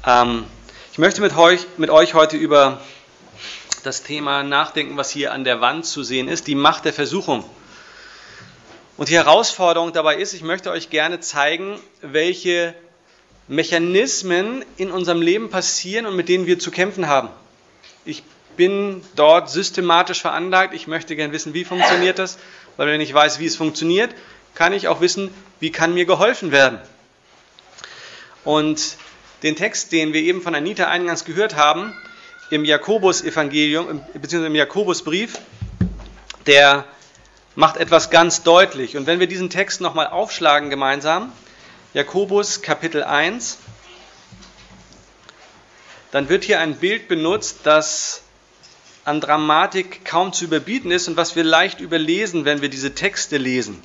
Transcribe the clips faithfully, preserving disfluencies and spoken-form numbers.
Ähm, ich möchte mit euch, mit euch heute über das Thema nachdenken, was hier an der Wand zu sehen ist, die Macht der Versuchung. Und die Herausforderung dabei ist, ich möchte euch gerne zeigen, welche Mechanismen in unserem Leben passieren und mit denen wir zu kämpfen haben. Ich bin dort systematisch veranlagt, ich möchte gerne wissen, wie funktioniert das, weil wenn ich weiß, wie es funktioniert, kann ich auch wissen, wie kann mir geholfen werden. Und den Text, den wir eben von Anita eingangs gehört haben, im Jakobus-Evangelium, beziehungsweise im Jakobusbrief, der macht etwas ganz deutlich. Und wenn wir diesen Text nochmal aufschlagen gemeinsam, Jakobus Kapitel eins, dann wird hier ein Bild benutzt, das an Dramatik kaum zu überbieten ist und was wir leicht überlesen, wenn wir diese Texte lesen.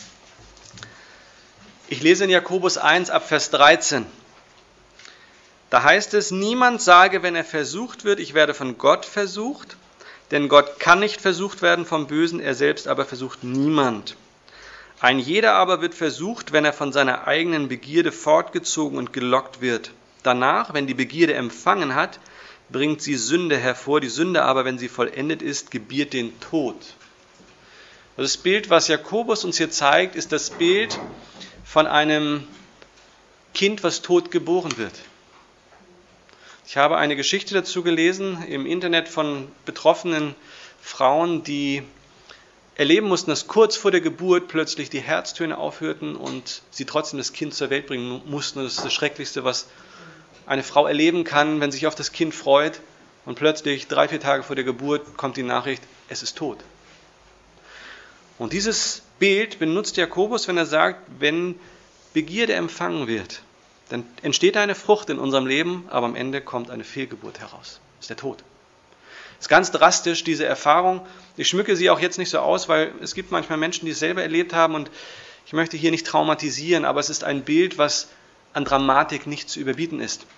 Ich lese in Jakobus eins ab Vers dreizehn. Da heißt es, niemand sage, wenn er versucht wird, ich werde von Gott versucht, denn Gott kann nicht versucht werden vom Bösen, er selbst aber versucht niemand. Ein jeder aber wird versucht, wenn er von seiner eigenen Begierde fortgezogen und gelockt wird. Danach, wenn die Begierde empfangen hat, bringt sie Sünde hervor, die Sünde aber, wenn sie vollendet ist, gebiert den Tod. Das Bild, was Jakobus uns hier zeigt, ist das Bild von einem Kind, was tot geboren wird. Ich habe eine Geschichte dazu gelesen im Internet von betroffenen Frauen, die erleben mussten, dass kurz vor der Geburt plötzlich die Herztöne aufhörten und sie trotzdem das Kind zur Welt bringen mussten. Das ist das Schrecklichste, was eine Frau erleben kann, wenn sie sich auf das Kind freut und plötzlich drei, vier Tage vor der Geburt kommt die Nachricht, es ist tot. Und dieses Bild benutzt Jakobus, wenn er sagt, wenn Begierde empfangen wird, dann entsteht eine Frucht in unserem Leben, aber am Ende kommt eine Fehlgeburt heraus. Das ist der Tod. Das ist ganz drastisch, diese Erfahrung. Ich schmücke sie auch jetzt nicht so aus, weil es gibt manchmal Menschen, die es selber erlebt haben und ich möchte hier nicht traumatisieren, aber es ist ein Bild, was an Dramatik nicht zu überbieten ist.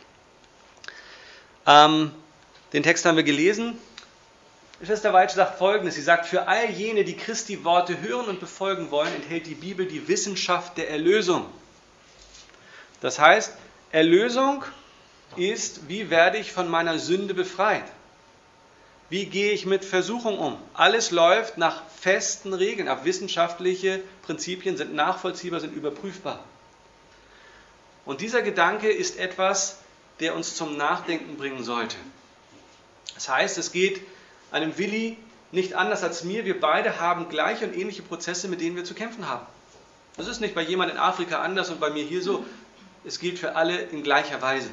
Ähm, den Text haben wir gelesen. Schwester Weitsch sagt Folgendes, sie sagt, für all jene, die Christi Worte hören und befolgen wollen, enthält die Bibel die Wissenschaft der Erlösung. Das heißt, Erlösung ist, wie werde ich von meiner Sünde befreit? Wie gehe ich mit Versuchung um? Alles läuft nach festen Regeln ab. Wissenschaftliche Prinzipien sind nachvollziehbar, sind überprüfbar. Und dieser Gedanke ist etwas, der uns zum Nachdenken bringen sollte. Das heißt, es geht einem Willi nicht anders als mir. Wir beide haben gleiche und ähnliche Prozesse, mit denen wir zu kämpfen haben. Das ist nicht bei jemand in Afrika anders und bei mir hier so. Es gilt für alle in gleicher Weise.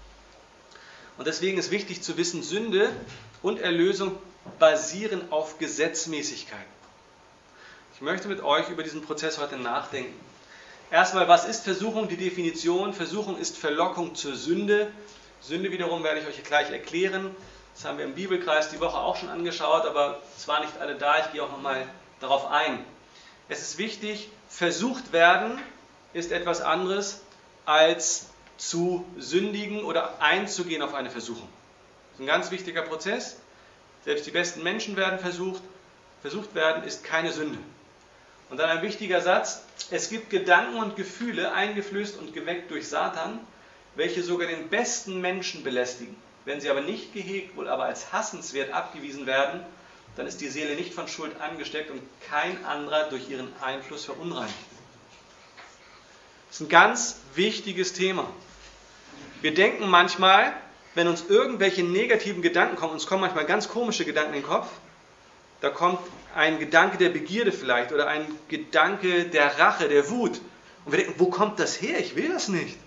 Und deswegen ist wichtig zu wissen, Sünde und Erlösung basieren auf Gesetzmäßigkeit. Ich möchte mit euch über diesen Prozess heute nachdenken. Erstmal, was ist Versuchung? Die Definition. Versuchung ist Verlockung zur Sünde. Sünde wiederum werde ich euch gleich erklären. Das haben wir im Bibelkreis die Woche auch schon angeschaut, aber es waren nicht alle da. Ich gehe auch nochmal darauf ein. Es ist wichtig, versucht werden ist etwas anderes als zu sündigen oder einzugehen auf eine Versuchung. Das ist ein ganz wichtiger Prozess. Selbst die besten Menschen werden versucht. Versucht werden ist keine Sünde. Und dann ein wichtiger Satz, es gibt Gedanken und Gefühle, eingeflößt und geweckt durch Satan, welche sogar den besten Menschen belästigen. Wenn sie aber nicht gehegt, wohl aber als hassenswert abgewiesen werden, dann ist die Seele nicht von Schuld angesteckt und kein anderer durch ihren Einfluss verunreinigt. Das ist ein ganz wichtiges Thema. Wir denken manchmal, wenn uns irgendwelche negativen Gedanken kommen, uns kommen manchmal ganz komische Gedanken in den Kopf, da kommt ein Gedanke der Begierde vielleicht oder ein Gedanke der Rache, der Wut. Und wir denken, wo kommt das her? Ich will das nicht.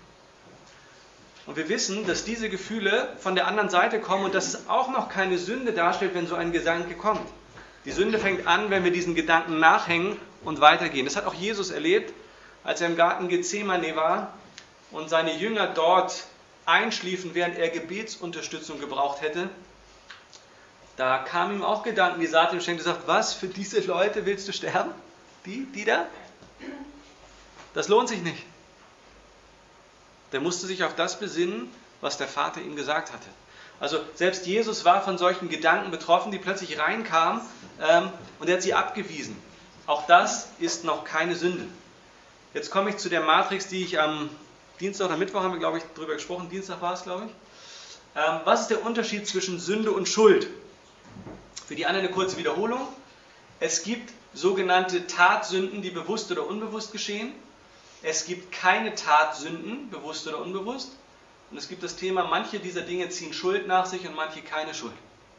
Und wir wissen, dass diese Gefühle von der anderen Seite kommen und dass es auch noch keine Sünde darstellt, wenn so ein Gedanke kommt. Die Sünde fängt an, wenn wir diesen Gedanken nachhängen und weitergehen. Das hat auch Jesus erlebt, als er im Garten Gethsemane war und seine Jünger dort einschliefen, während er Gebetsunterstützung gebraucht hätte. Da kamen ihm auch Gedanken, die Satan schenkt und sagt, was, für diese Leute willst du sterben? Die, die da? Das lohnt sich nicht. Der musste sich auf das besinnen, was der Vater ihm gesagt hatte. Also selbst Jesus war von solchen Gedanken betroffen, die plötzlich reinkamen ähm, und er hat sie abgewiesen. Auch das ist noch keine Sünde. Jetzt komme ich zu der Matrix, die ich am Dienstag oder Mittwoch haben wir, glaube ich, darüber gesprochen. Dienstag war es, glaube ich. Ähm, was ist der Unterschied zwischen Sünde und Schuld? Für die anderen eine kurze Wiederholung. Es gibt sogenannte Tatsünden, die bewusst oder unbewusst geschehen. Es gibt keine Tatsünden, bewusst oder unbewusst. Und es gibt das Thema, manche dieser Dinge ziehen Schuld nach sich und manche keine Schuld.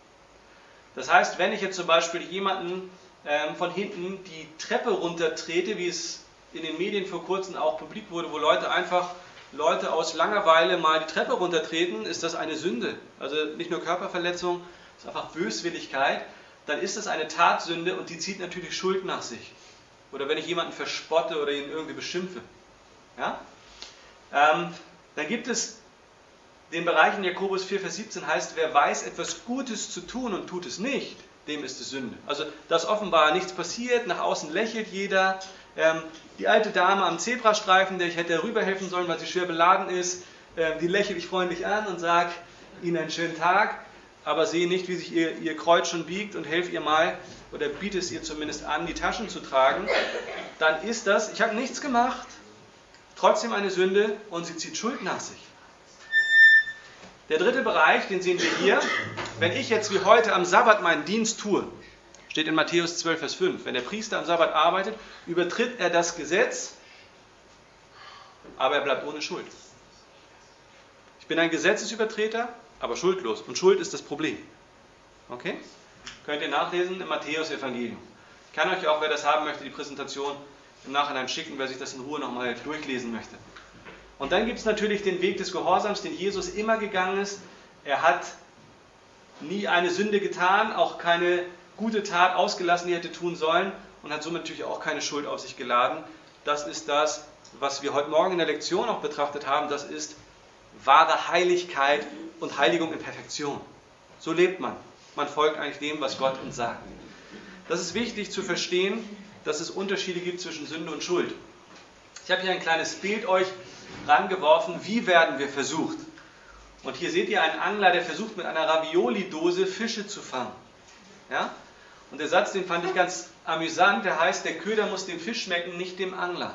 Das heißt, wenn ich jetzt zum Beispiel jemanden ähm, von hinten die Treppe runtertrete, wie es in den Medien vor kurzem auch publik wurde, wo Leute einfach, Leute aus Langeweile mal die Treppe runtertreten, ist das eine Sünde. Also nicht nur Körperverletzung, es ist einfach Böswilligkeit. Dann ist das eine Tatsünde und die zieht natürlich Schuld nach sich. Oder wenn ich jemanden verspotte oder ihn irgendwie beschimpfe. Ja? Ähm, dann gibt es den Bereich in Jakobus vier, Vers siebzehn heißt, wer weiß, etwas Gutes zu tun und tut es nicht, dem ist es Sünde. Also, dass offenbar nichts passiert, nach außen lächelt jeder. Ähm, die alte Dame am Zebrastreifen, der ich hätte rüberhelfen sollen, weil sie schwer beladen ist, äh, die lächle ich freundlich an und sage ihnen einen schönen Tag, aber sehe nicht, wie sich ihr, ihr Kreuz schon biegt und helfe ihr mal oder biete es ihr zumindest an, die Taschen zu tragen. Dann ist das, ich habe nichts gemacht, trotzdem eine Sünde und sie zieht Schuld nach sich. Der dritte Bereich, den sehen wir hier, wenn ich jetzt wie heute am Sabbat meinen Dienst tue, steht in Matthäus zwölf, Vers fünf, wenn der Priester am Sabbat arbeitet, übertritt er das Gesetz, aber er bleibt ohne Schuld. Ich bin ein Gesetzesübertreter, aber schuldlos. Und Schuld ist das Problem. Okay? Könnt ihr nachlesen im Matthäus-Evangelium. Ich kann euch auch, wer das haben möchte, die Präsentation im Nachhinein schicken, wer sich das in Ruhe nochmal durchlesen möchte. Und dann gibt es natürlich den Weg des Gehorsams, den Jesus immer gegangen ist. Er hat nie eine Sünde getan, auch keine gute Tat ausgelassen, die er hätte tun sollen und hat somit natürlich auch keine Schuld auf sich geladen. Das ist das, was wir heute Morgen in der Lektion auch betrachtet haben. Das ist wahre Heiligkeit und Heiligung in Perfektion. So lebt man. Man folgt eigentlich dem, was Gott uns sagt. Das ist wichtig zu verstehen, dass es Unterschiede gibt zwischen Sünde und Schuld. Ich habe hier ein kleines Bild euch rangeworfen, wie werden wir versucht. Und hier seht ihr einen Angler, der versucht mit einer Ravioli-Dose Fische zu fangen. Ja? Und der Satz, den fand ich ganz amüsant, der heißt, der Köder muss dem Fisch schmecken, nicht dem Angler.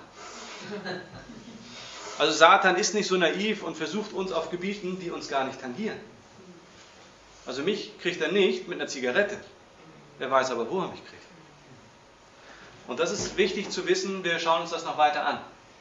Also Satan ist nicht so naiv und versucht uns auf Gebieten, die uns gar nicht tangieren. Also mich kriegt er nicht mit einer Zigarette. Wer weiß aber, wo er mich kriegt. Und das ist wichtig zu wissen, wir schauen uns das noch weiter an.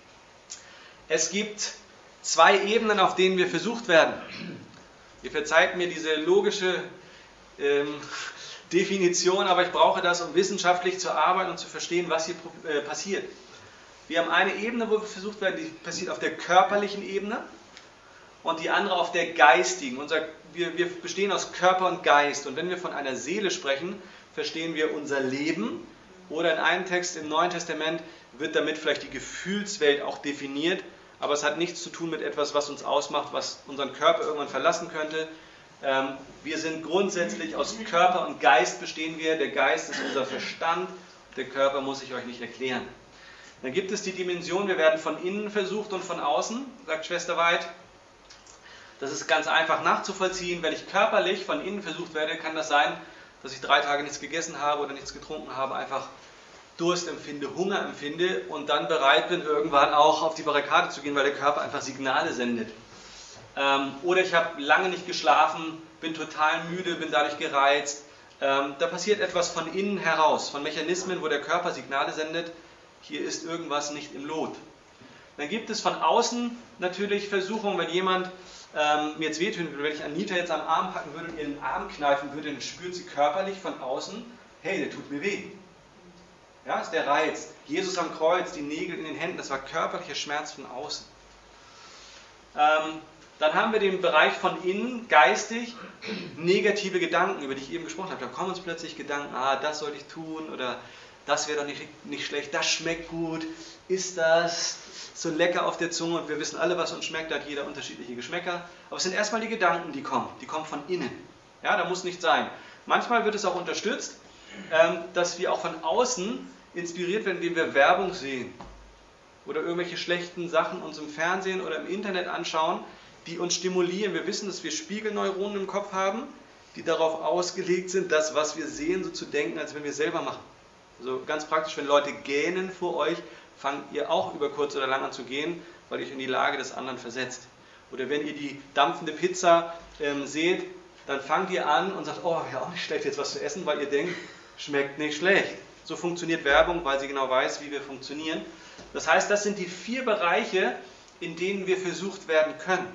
Es gibt zwei Ebenen, auf denen wir versucht werden. Ihr verzeiht mir diese logische ähm, Definition, aber ich brauche das, um wissenschaftlich zu arbeiten und zu verstehen, was hier äh, passiert. Wir haben eine Ebene, wo wir versucht werden, die passiert auf der körperlichen Ebene und die andere auf der geistigen. Unser, wir, wir bestehen aus Körper und Geist und wenn wir von einer Seele sprechen, verstehen wir unser Leben oder in einem Text im Neuen Testament wird damit vielleicht die Gefühlswelt auch definiert, aber es hat nichts zu tun mit etwas, was uns ausmacht, was unseren Körper irgendwann verlassen könnte. Ähm, wir sind grundsätzlich aus Körper und Geist bestehen wir. Der Geist ist unser Verstand, der Körper muss ich euch nicht erklären. Dann gibt es die Dimension, wir werden von innen versucht und von außen, sagt Schwester Weid. Das ist ganz einfach nachzuvollziehen. Wenn ich körperlich von innen versucht werde, kann das sein, dass ich drei Tage nichts gegessen habe oder nichts getrunken habe, einfach Durst empfinde, Hunger empfinde und dann bereit bin, irgendwann auch auf die Barrikade zu gehen, weil der Körper einfach Signale sendet. Ähm, oder ich habe lange nicht geschlafen, bin total müde, bin dadurch gereizt. Ähm, da passiert etwas von innen heraus, von Mechanismen, wo der Körper Signale sendet, hier ist irgendwas nicht im Lot. Dann gibt es von außen natürlich Versuchungen, wenn jemand ähm, mir jetzt wehtun würde, wenn ich Anita jetzt am Arm packen würde und ihren Arm kneifen würde, dann spürt sie körperlich von außen, hey, der tut mir weh. Ja, das ist der Reiz. Jesus am Kreuz, die Nägel in den Händen, das war körperlicher Schmerz von außen. Ähm, dann haben wir den Bereich von innen, geistig, negative Gedanken, über die ich eben gesprochen habe. Da kommen uns plötzlich Gedanken, ah, das sollte ich tun oder das wäre doch nicht, nicht schlecht, das schmeckt gut, ist das so lecker auf der Zunge und wir wissen alle, was uns schmeckt, da hat jeder unterschiedliche Geschmäcker. Aber es sind erstmal die Gedanken, die kommen, die kommen von innen. Ja, da muss nicht sein. Manchmal wird es auch unterstützt, ähm, dass wir auch von außen inspiriert werden, indem wir Werbung sehen oder irgendwelche schlechten Sachen uns im Fernsehen oder im Internet anschauen, die uns stimulieren. Wir wissen, dass wir Spiegelneuronen im Kopf haben, die darauf ausgelegt sind, das, was wir sehen, so zu denken, als wenn wir es selber machen. Also ganz praktisch, wenn Leute gähnen vor euch, fangt ihr auch über kurz oder lang an zu gehen, weil ihr euch in die Lage des anderen versetzt. Oder wenn ihr die dampfende Pizza ähm, seht, dann fangt ihr an und sagt, oh, ja auch nicht schlecht jetzt was zu essen, weil ihr denkt, schmeckt nicht schlecht. So funktioniert Werbung, weil sie genau weiß, wie wir funktionieren. Das heißt, das sind die vier Bereiche, in denen wir versucht werden können.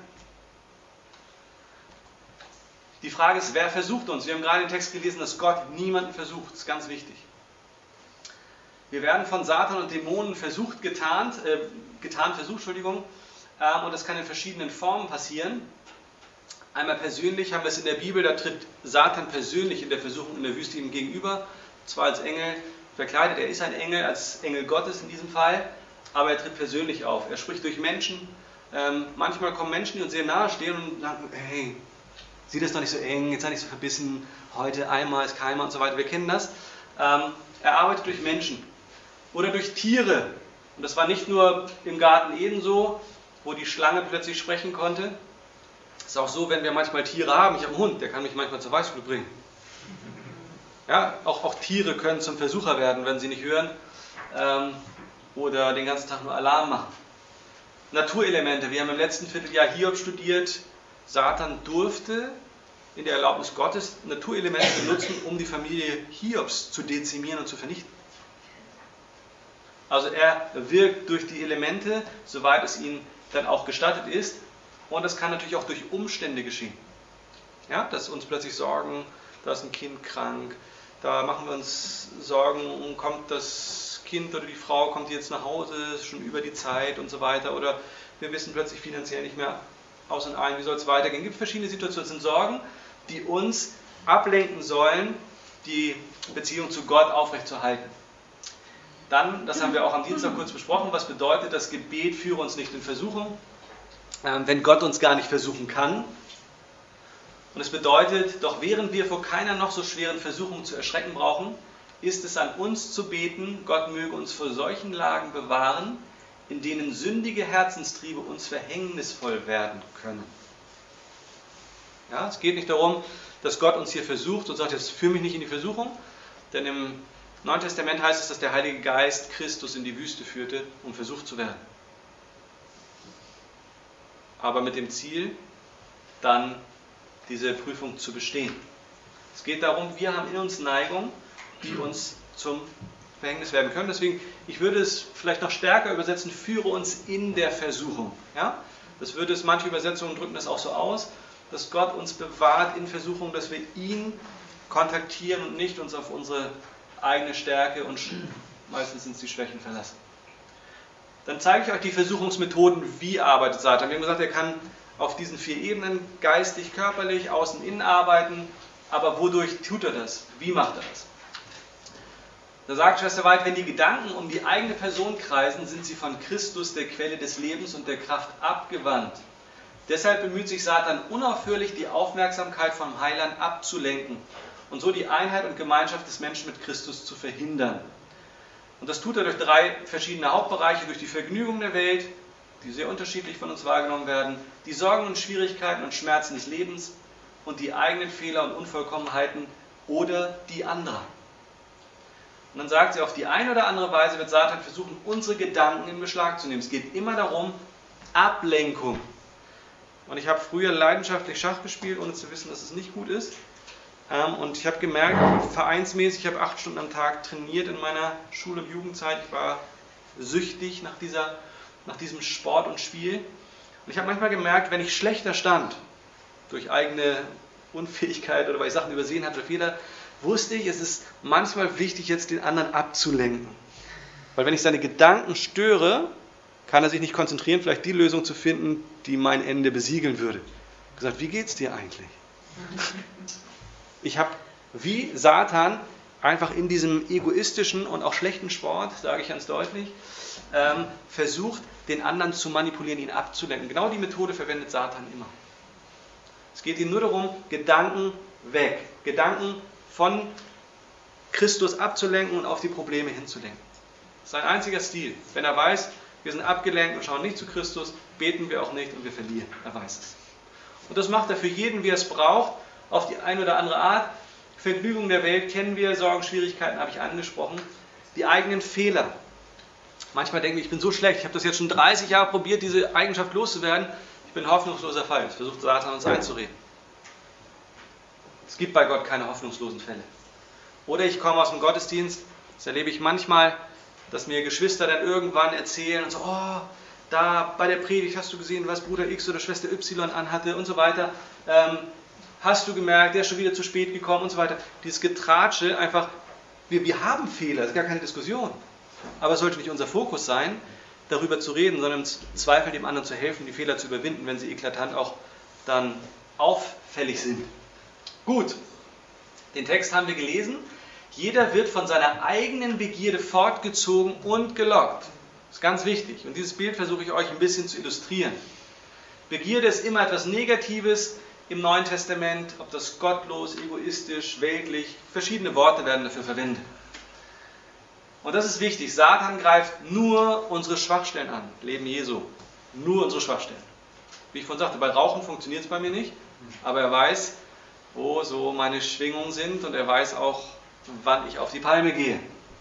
Die Frage ist, wer versucht uns? Wir haben gerade den Text gelesen, dass Gott niemanden versucht. Das ist ganz wichtig. Wir werden von Satan und Dämonen versucht, getarnt, äh, getarnt, versucht, Entschuldigung, ähm, und das kann in verschiedenen Formen passieren. Einmal persönlich haben wir es in der Bibel, da tritt Satan persönlich in der Versuchung in der Wüste ihm gegenüber, zwar als Engel verkleidet, er ist ein Engel, als Engel Gottes in diesem Fall, aber er tritt persönlich auf. Er spricht durch Menschen. Ähm, manchmal kommen Menschen, die uns sehr nahe stehen und sagen, hey, sieh das doch nicht so eng, jetzt sei nicht so verbissen, heute einmal ist keinmal und so weiter. Wir kennen das. Ähm, er arbeitet durch Menschen oder durch Tiere. Und das war nicht nur im Garten Eden so, wo die Schlange plötzlich sprechen konnte. Es ist auch so, wenn wir manchmal Tiere haben. Ich habe einen Hund, der kann mich manchmal zur Weißglut bringen. Ja, auch, auch Tiere können zum Versucher werden, wenn sie nicht hören ähm, oder den ganzen Tag nur Alarm machen. Naturelemente. Wir haben im letzten Vierteljahr Hiob studiert. Satan durfte in der Erlaubnis Gottes Naturelemente benutzen, um die Familie Hiobs zu dezimieren und zu vernichten. Also er wirkt durch die Elemente, soweit es ihm dann auch gestattet ist. Und das kann natürlich auch durch Umstände geschehen. Ja, dass uns plötzlich Sorgen, da ist ein Kind krank, da machen wir uns Sorgen und kommt das Kind oder die Frau, kommt jetzt nach Hause, ist schon über die Zeit und so weiter. Oder wir wissen plötzlich finanziell nicht mehr aus und ein, wie soll es weitergehen. Es gibt verschiedene Situationen, es sind Sorgen, die uns ablenken sollen, die Beziehung zu Gott aufrechtzuerhalten. Dann, das haben wir auch am Dienstag kurz besprochen, was bedeutet, das Gebet führe uns nicht in Versuchung, wenn Gott uns gar nicht versuchen kann. Und es bedeutet, doch während wir vor keiner noch so schweren Versuchung zu erschrecken brauchen, ist es an uns zu beten, Gott möge uns vor solchen Lagen bewahren, in denen sündige Herzenstriebe uns verhängnisvoll werden können. Ja, es geht nicht darum, dass Gott uns hier versucht und sagt, jetzt führe mich nicht in die Versuchung, denn im Neuen Testament heißt es, dass der Heilige Geist Christus in die Wüste führte, um versucht zu werden. Aber mit dem Ziel, dann diese Prüfung zu bestehen. Es geht darum, wir haben in uns Neigungen, die uns zum Verhängnis werden können. Deswegen, ich würde es vielleicht noch stärker übersetzen, führe uns in der Versuchung. Ja? Das würde es, manche Übersetzungen drücken das auch so aus, dass Gott uns bewahrt in Versuchung, dass wir ihn kontaktieren und nicht uns auf unsere eigene Stärke und meistens sind es die Schwächen verlassen. Dann zeige ich euch die Versuchungsmethoden, wie arbeitet Satan. Wir haben gesagt, er kann auf diesen vier Ebenen, geistig, körperlich, außen, innen arbeiten, aber wodurch tut er das? Wie macht er das? Da sagt Schwester Weid, wenn die Gedanken um die eigene Person kreisen, sind sie von Christus, der Quelle des Lebens und der Kraft, abgewandt. Deshalb bemüht sich Satan unaufhörlich, die Aufmerksamkeit vom Heiland abzulenken und so die Einheit und Gemeinschaft des Menschen mit Christus zu verhindern. Und das tut er durch drei verschiedene Hauptbereiche, durch die Vergnügung der Welt, die sehr unterschiedlich von uns wahrgenommen werden, die Sorgen und Schwierigkeiten und Schmerzen des Lebens und die eigenen Fehler und Unvollkommenheiten oder die anderer. Und dann sagt sie, auf die eine oder andere Weise wird Satan versuchen, unsere Gedanken in Beschlag zu nehmen. Es geht immer darum, Ablenkung. Und ich habe früher leidenschaftlich Schach gespielt, ohne zu wissen, dass es nicht gut ist. Und ich habe gemerkt, vereinsmäßig, ich habe acht Stunden am Tag trainiert in meiner Schul- und Jugendzeit. Ich war süchtig nach, dieser, nach diesem Sport und Spiel. Und ich habe manchmal gemerkt, wenn ich schlechter stand, durch eigene Unfähigkeit oder weil ich Sachen übersehen hatte oder Fehler, wusste ich, es ist manchmal wichtig, jetzt den anderen abzulenken. Weil wenn ich seine Gedanken störe, kann er sich nicht konzentrieren, vielleicht die Lösung zu finden, die mein Ende besiegeln würde. Ich habe gesagt, wie geht's dir eigentlich? Ich habe wie Satan einfach in diesem egoistischen und auch schlechten Sport, sage ich ganz deutlich, ähm, versucht, den anderen zu manipulieren, ihn abzulenken. Genau die Methode verwendet Satan immer. Es geht ihm nur darum, Gedanken weg, Gedanken von Christus abzulenken und auf die Probleme hinzulenken. Das ist sein einziger Stil. Wenn er weiß, wir sind abgelenkt und schauen nicht zu Christus, beten wir auch nicht und wir verlieren. Er weiß es. Und das macht er für jeden, wie er es braucht, auf die eine oder andere Art. Vergnügung der Welt kennen wir, Sorgen, Schwierigkeiten habe ich angesprochen. Die eigenen Fehler. Manchmal denken wir, ich bin so schlecht, ich habe das jetzt schon dreißig Jahre probiert, diese Eigenschaft loszuwerden. Ich bin ein hoffnungsloser Fall. Das versucht Satan uns einzureden. Es gibt bei Gott keine hoffnungslosen Fälle. Oder ich komme aus dem Gottesdienst, das erlebe ich manchmal, dass mir Geschwister dann irgendwann erzählen und so, oh, da bei der Predigt hast du gesehen, was Bruder X oder Schwester Y anhatte und so weiter. Ähm, hast du gemerkt, der ist schon wieder zu spät gekommen und so weiter. Dieses Getratsche, einfach, wir, wir haben Fehler, das ist gar keine Diskussion. Aber es sollte nicht unser Fokus sein, darüber zu reden, sondern im Zweifel dem anderen zu helfen, die Fehler zu überwinden, wenn sie eklatant auch dann auffällig sind. Gut, den Text haben wir gelesen. Jeder wird von seiner eigenen Begierde fortgezogen und gelockt. Das ist ganz wichtig. Und dieses Bild versuche ich euch ein bisschen zu illustrieren. Begierde ist immer etwas Negatives im Neuen Testament, ob das gottlos, egoistisch, weltlich, verschiedene Worte werden dafür verwendet. Und das ist wichtig. Satan greift nur unsere Schwachstellen an. Leben Jesu. Nur unsere Schwachstellen. Wie ich vorhin sagte, bei Rauchen funktioniert es bei mir nicht, aber er weiß, wo so meine Schwingungen sind und er weiß auch, wann ich auf die Palme gehe.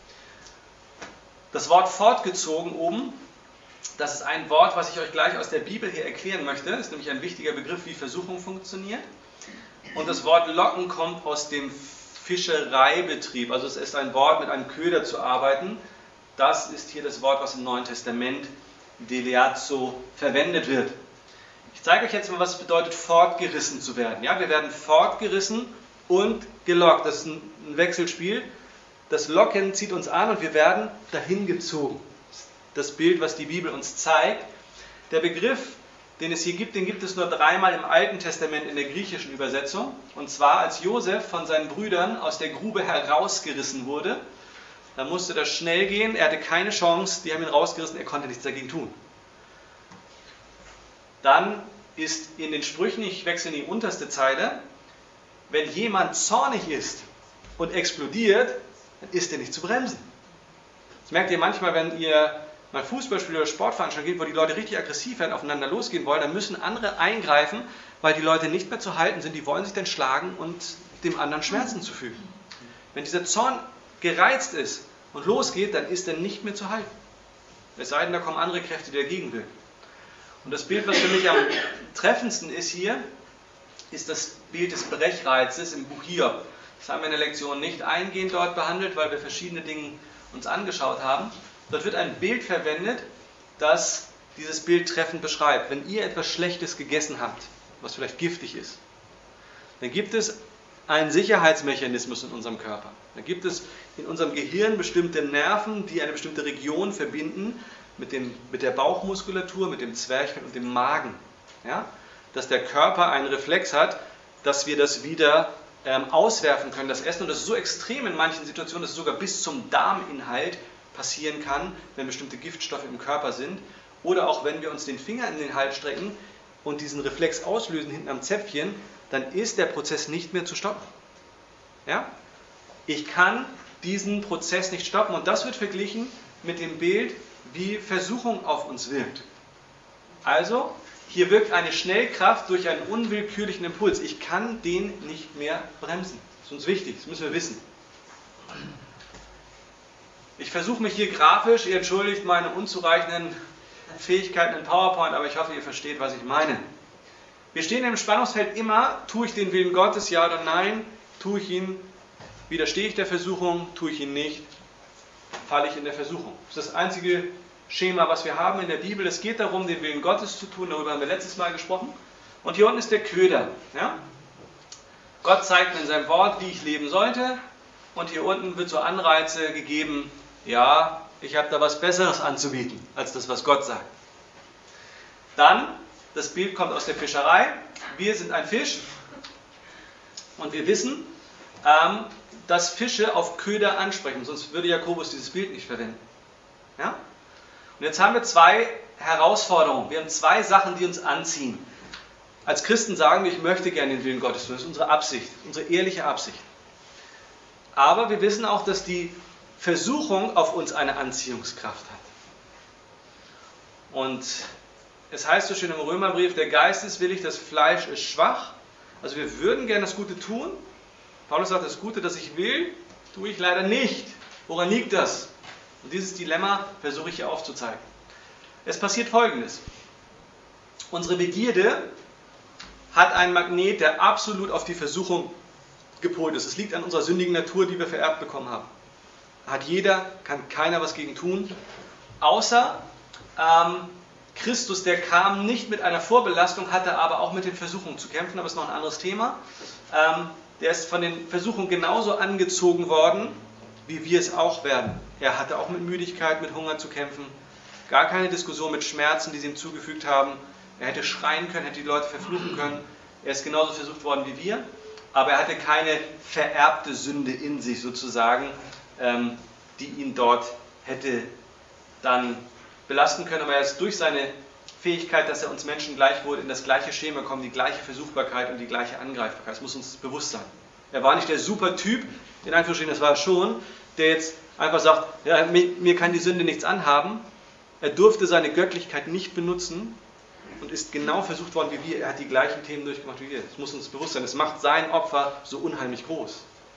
Das Wort fortgezogen oben, das ist ein Wort, was ich euch gleich aus der Bibel hier erklären möchte. Das ist nämlich ein wichtiger Begriff, wie Versuchung funktioniert. Und das Wort locken kommt aus dem Fischereibetrieb. Also es ist ein Wort, mit einem Köder zu arbeiten. Das ist hier das Wort, was im Neuen Testament deleazo verwendet wird. Ich zeige euch jetzt mal, was es bedeutet, fortgerissen zu werden. Ja, wir werden fortgerissen und gelockt. Das ist ein Wechselspiel. Das Locken zieht uns an und wir werden dahin gezogen. Das Bild, was die Bibel uns zeigt. Der Begriff, den es hier gibt, den gibt es nur dreimal im Alten Testament in der griechischen Übersetzung. Und zwar, als Josef von seinen Brüdern aus der Grube herausgerissen wurde. Da musste das schnell gehen, er hatte keine Chance, die haben ihn rausgerissen, er konnte nichts dagegen tun. Dann ist in den Sprüchen, ich wechsle in die unterste Zeile, wenn jemand zornig ist und explodiert, dann ist er nicht zu bremsen. Das merkt ihr manchmal, wenn ihr mal Fußball spielt oder Sportveranstaltungen geht, wo die Leute richtig aggressiv werden, aufeinander losgehen wollen, dann müssen andere eingreifen, weil die Leute nicht mehr zu halten sind, die wollen sich dann schlagen und dem anderen Schmerzen zufügen. Wenn dieser Zorn gereizt ist und losgeht, dann ist er nicht mehr zu halten. Es sei denn, da kommen andere Kräfte, die dagegen wirken. Und das Bild, was für mich am treffendsten ist hier, ist das Bild des Brechreizes im Buch Hiob. Das haben wir in der Lektion nicht eingehend dort behandelt, weil wir verschiedene Dinge uns angeschaut haben. Dort wird ein Bild verwendet, das dieses Bild treffend beschreibt. Wenn ihr etwas Schlechtes gegessen habt, was vielleicht giftig ist, dann gibt es einen Sicherheitsmechanismus in unserem Körper. Dann gibt es in unserem Gehirn bestimmte Nerven, die eine bestimmte Region verbinden mit, dem, mit der Bauchmuskulatur, mit dem Zwerchfell und dem Magen. Ja? Dass der Körper einen Reflex hat, dass wir das wieder ähm, auswerfen können, das Essen. Und das ist so extrem in manchen Situationen, dass es sogar bis zum Darminhalt passieren kann, wenn bestimmte Giftstoffe im Körper sind. Oder auch wenn wir uns den Finger in den Hals strecken und diesen Reflex auslösen hinten am Zäpfchen, dann ist der Prozess nicht mehr zu stoppen. Ja? Ich kann diesen Prozess nicht stoppen. Und das wird verglichen mit dem Bild, wie Versuchung auf uns wirkt. Also, hier wirkt eine Schnellkraft durch einen unwillkürlichen Impuls. Ich kann den nicht mehr bremsen. Das ist uns wichtig, das müssen wir wissen. Ich versuche mich hier grafisch, ihr entschuldigt meine unzureichenden Fähigkeiten in PowerPoint, aber ich hoffe, ihr versteht, was ich meine. Wir stehen im Spannungsfeld immer, tue ich den Willen Gottes, ja oder nein, tue ich ihn, widerstehe ich der Versuchung, tue ich ihn nicht, falle ich in der Versuchung. Das ist das einzige Schema, was wir haben in der Bibel. Es geht darum, den Willen Gottes zu tun, darüber haben wir letztes Mal gesprochen. Und hier unten ist der Köder. Ja? Gott zeigt mir in seinem Wort, wie ich leben sollte. Und hier unten wird so Anreize gegeben, ja, ich habe da was Besseres anzubieten, als das, was Gott sagt. Dann, das Bild kommt aus der Fischerei. Wir sind ein Fisch. Und wir wissen, ähm, dass Fische auf Köder ansprechen. Sonst würde Jakobus dieses Bild nicht verwenden. Ja? Und jetzt haben wir zwei Herausforderungen. Wir haben zwei Sachen, die uns anziehen. Als Christen sagen wir, ich möchte gerne den Willen Gottes tun. Das ist unsere Absicht, unsere ehrliche Absicht. Aber wir wissen auch, dass die Versuchung auf uns eine Anziehungskraft hat. Und es heißt so schön im Römerbrief, der Geist ist willig, das Fleisch ist schwach. Also wir würden gerne das Gute tun. Paulus sagt, das Gute, das ich will, tue ich leider nicht. Woran liegt das? Und dieses Dilemma versuche ich hier aufzuzeigen. Es passiert Folgendes. Unsere Begierde hat einen Magnet, der absolut auf die Versuchung gepolt ist. Es liegt an unserer sündigen Natur, die wir vererbt bekommen haben. Hat jeder, kann keiner was gegen tun. Außer ähm, Christus, der kam nicht mit einer Vorbelastung, hatte aber auch mit den Versuchungen zu kämpfen, aber das ist noch ein anderes Thema. Ähm, der ist von den Versuchungen genauso angezogen worden, wie wir es auch werden. Er hatte auch mit Müdigkeit, mit Hunger zu kämpfen. Gar keine Diskussion mit Schmerzen, die sie ihm zugefügt haben. Er hätte schreien können, hätte die Leute verfluchen können. Er ist genauso versucht worden wie wir. Aber er hatte keine vererbte Sünde in sich sozusagen, ähm, die ihn dort hätte dann belasten können. Aber er ist durch seine Fähigkeit, dass er uns Menschen gleich wurde, in das gleiche Schema kommen, die gleiche Versuchbarkeit und die gleiche Angreifbarkeit. Das muss uns bewusst sein. Er war nicht der super Typ, in Anführungsstrichen, das war er schon, der jetzt einfach sagt, ja, mir, mir kann die Sünde nichts anhaben. Er durfte seine Göttlichkeit nicht benutzen und ist genau versucht worden wie wir. Er hat die gleichen Themen durchgemacht wie wir. Das muss uns bewusst sein. Das macht sein Opfer so unheimlich groß.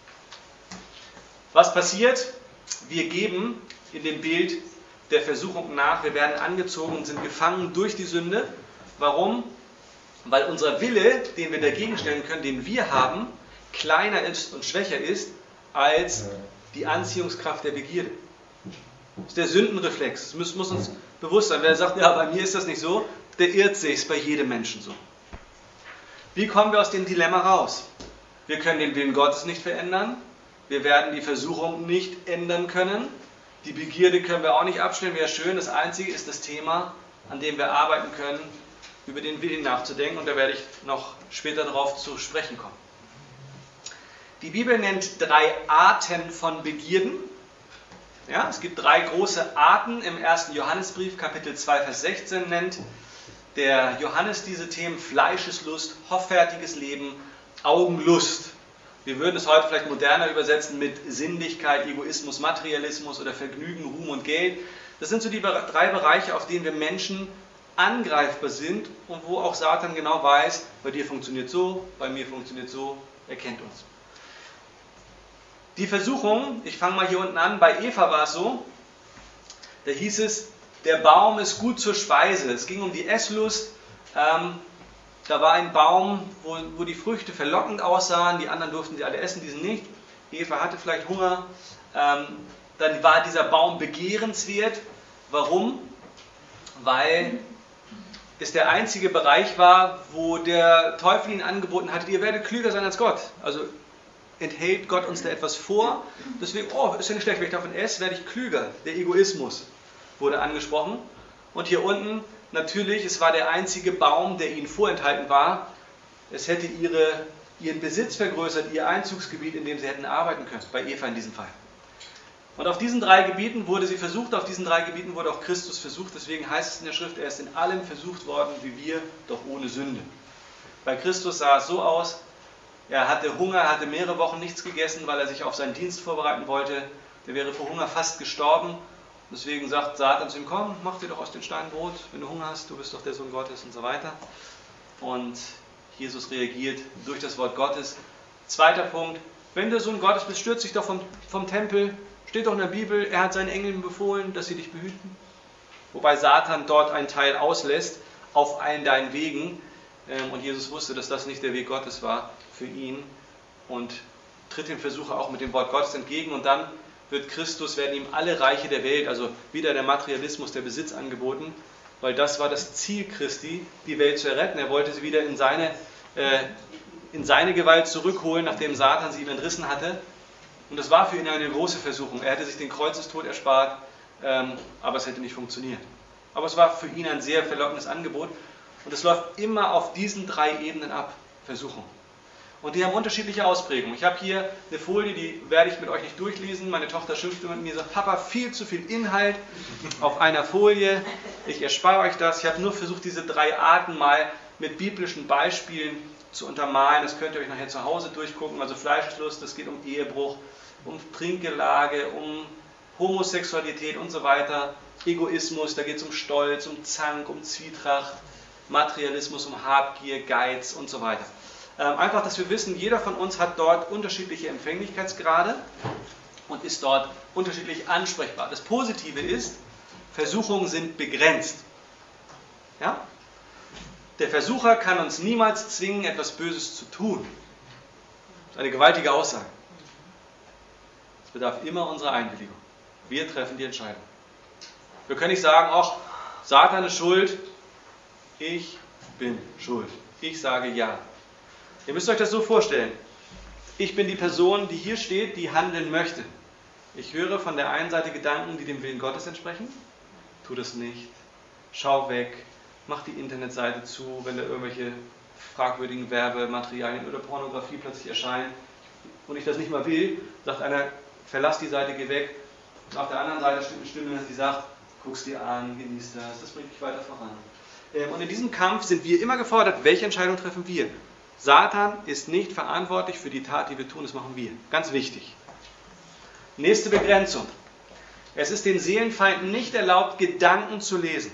Was passiert? Wir geben in dem Bild der Versuchung nach. Wir werden angezogen und sind gefangen durch die Sünde. Warum? Weil unser Wille, den wir dagegen stellen können, den wir haben, kleiner ist und schwächer ist als die Anziehungskraft der Begierde. Das ist der Sündenreflex. Das muss, muss uns bewusst sein. Wer sagt, ja, bei mir ist das nicht so, der irrt sich, ist bei jedem Menschen so. Wie kommen wir aus dem Dilemma raus? Wir können den Willen Gottes nicht verändern. Wir werden die Versuchung nicht ändern können. Die Begierde können wir auch nicht abstellen. Wäre schön. Das Einzige ist das Thema, an dem wir arbeiten können, über den Willen nachzudenken. Und da werde ich noch später darauf zu sprechen kommen. Die Bibel nennt drei Arten von Begierden. Ja, es gibt drei große Arten. Im ersten Johannesbrief, Kapitel zwei, Vers sechzehn, nennt der Johannes diese Themen Fleischeslust, hoffärtiges Leben, Augenlust. Wir würden es heute vielleicht moderner übersetzen mit Sinnlichkeit, Egoismus, Materialismus oder Vergnügen, Ruhm und Geld. Das sind so die drei Bereiche, auf denen wir Menschen angreifbar sind und wo auch Satan genau weiß, bei dir funktioniert so, bei mir funktioniert so, er kennt uns. Die Versuchung, ich fange mal hier unten an, bei Eva war es so, da hieß es, der Baum ist gut zur Speise. Es ging um die Esslust. Ähm, da war ein Baum, wo, wo die Früchte verlockend aussahen, die anderen durften sie alle essen, diesen nicht. Eva hatte vielleicht Hunger. Ähm, dann war dieser Baum begehrenswert. Warum? Weil es der einzige Bereich war, wo der Teufel ihnen angeboten hatte, ihr werdet klüger sein als Gott. Also enthält Gott uns da etwas vor. Deswegen, oh, ist ja nicht schlecht, wenn ich davon esse, werde ich klüger. Der Egoismus wurde angesprochen. Und hier unten, natürlich, es war der einzige Baum, der ihnen vorenthalten war. Es hätte ihre, ihren Besitz vergrößert, ihr Einzugsgebiet, in dem sie hätten arbeiten können. Bei Eva in diesem Fall. Und auf diesen drei Gebieten wurde sie versucht, auf diesen drei Gebieten wurde auch Christus versucht. Deswegen heißt es in der Schrift, er ist in allem versucht worden, wie wir, doch ohne Sünde. Bei Christus sah es so aus, er hatte Hunger, er hatte mehrere Wochen nichts gegessen, weil er sich auf seinen Dienst vorbereiten wollte. Der wäre vor Hunger fast gestorben. Deswegen sagt Satan zu ihm, komm, mach dir doch aus den Steinen Brot, wenn du Hunger hast, du bist doch der Sohn Gottes und so weiter. Und Jesus reagiert durch das Wort Gottes. Zweiter Punkt, wenn du Sohn Gottes bist, stürz dich doch vom, vom Tempel. Steht doch in der Bibel, er hat seinen Engeln befohlen, dass sie dich behüten. Wobei Satan dort einen Teil auslässt, auf allen deinen Wegen. Und Jesus wusste, dass das nicht der Weg Gottes war für ihn und tritt dem Versucher auch mit dem Wort Gottes entgegen. Und dann wird Christus, werden ihm alle Reiche der Welt, also wieder der Materialismus, der Besitz angeboten, weil das war das Ziel Christi, die Welt zu erretten. Er wollte sie wieder in seine, äh, in seine Gewalt zurückholen, nachdem Satan sie ihm entrissen hatte. Und das war für ihn eine große Versuchung. Er hätte sich den Kreuzestod erspart, ähm, aber es hätte nicht funktioniert. Aber es war für ihn ein sehr verlockendes Angebot. Und es läuft immer auf diesen drei Ebenen ab, Versuchung. Und die haben unterschiedliche Ausprägungen. Ich habe hier eine Folie, die werde ich mit euch nicht durchlesen. Meine Tochter schimpft immer mit mir und sagt, Papa, viel zu viel Inhalt auf einer Folie. Ich erspare euch das. Ich habe nur versucht, diese drei Arten mal mit biblischen Beispielen zu untermalen. Das könnt ihr euch nachher zu Hause durchgucken. Also Fleischeslust, es geht um Ehebruch, um Trinkgelage, um Homosexualität und so weiter. Egoismus, da geht es um Stolz, um Zank, um Zwietracht, Materialismus, um Habgier, Geiz und so weiter. Ähm, einfach, dass wir wissen, jeder von uns hat dort unterschiedliche Empfänglichkeitsgrade und ist dort unterschiedlich ansprechbar. Das Positive ist, Versuchungen sind begrenzt. Ja? Der Versucher kann uns niemals zwingen, etwas Böses zu tun. Das ist eine gewaltige Aussage. Es bedarf immer unserer Einwilligung. Wir treffen die Entscheidung. Wir können nicht sagen, ach, Satan ist schuld, ich bin schuld. Ich sage ja. Ihr müsst euch das so vorstellen. Ich bin die Person, die hier steht, die handeln möchte. Ich höre von der einen Seite Gedanken, die dem Willen Gottes entsprechen. Tu das nicht. Schau weg. Mach die Internetseite zu, wenn da irgendwelche fragwürdigen Werbematerialien oder Pornografie plötzlich erscheinen und ich das nicht mal will, sagt einer, verlass die Seite, geh weg. Und auf der anderen Seite steht eine Stimme, die sagt, guck's dir an, genieß das, das bringt dich weiter voran. Und in diesem Kampf sind wir immer gefordert, welche Entscheidung treffen wir? Satan ist nicht verantwortlich für die Tat, die wir tun, das machen wir. Ganz wichtig. Nächste Begrenzung. Es ist den Seelenfeinden nicht erlaubt, Gedanken zu lesen.